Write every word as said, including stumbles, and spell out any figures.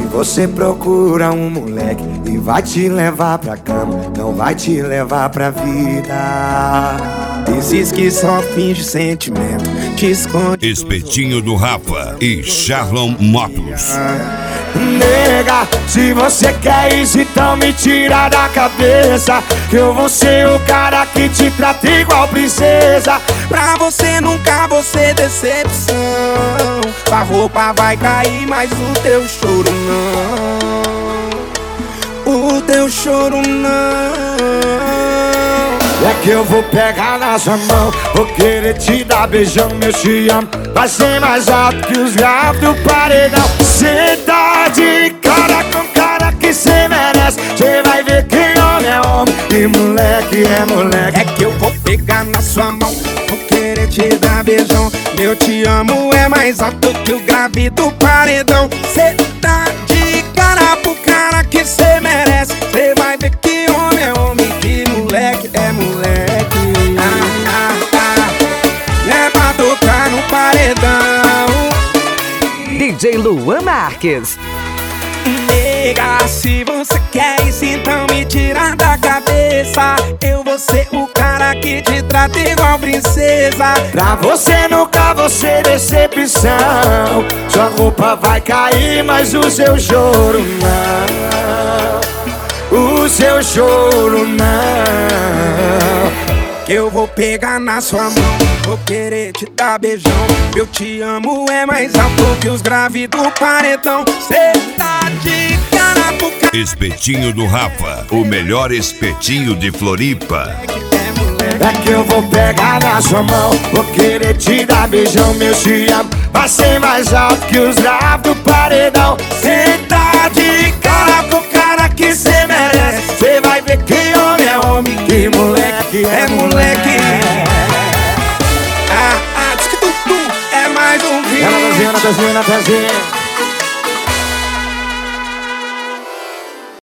você procura um moleque e vai te levar pra cama, não vai te levar pra vida. Esses que só finge sentimento, te esconde. Espetinho do Rafa e Charlon Motos. Nega, se você quer isso, então me tira da cabeça que eu vou ser o cara que te trata igual princesa. Pra você nunca vou ser decepção. A roupa vai cair, mas o teu choro não. O teu choro não. É que eu vou pegar na sua mão, vou querer te dar beijão, meu te amo. Vai ser mais alto que os graves do paredão. Cê tá de cara com cara que cê merece. Cê vai ver que homem é homem e moleque é moleque. É que eu vou pegar na sua mão, vou querer te dar beijão. Meu te amo é mais alto que o grave do paredão. Cê tá de cara pro cara que cê merece. Cê vai ver que homem é homem, que moleque é moleque. Ah, ah, ah. É pra tocar no paredão. D J Luan Marques. Nega, se você quer isso, então me tira da cabeça. Eu vou ser o cara que te trata igual princesa. Pra você nunca vou ser decepção. Sua roupa vai cair, mas o seu choro não. O seu choro não. Que eu vou pegar na sua mão, vou querer te dar beijão. Eu te amo é mais alto que os graves do paredão. Cê tá de cara pro cara. Espetinho do Rafa, o melhor espetinho de Floripa. É que eu vou pegar na sua mão, vou querer te dar beijão, meu te amo. Vai ser mais alto que os graves do paredão. Cê tá de cara pro cara que cê merece. Cê vai ver que homem é homem, que moleque é moleque. Ah, ah, diz que tudo é mais um vídeo. Ela tá vendo, tá vendo, tá vendo.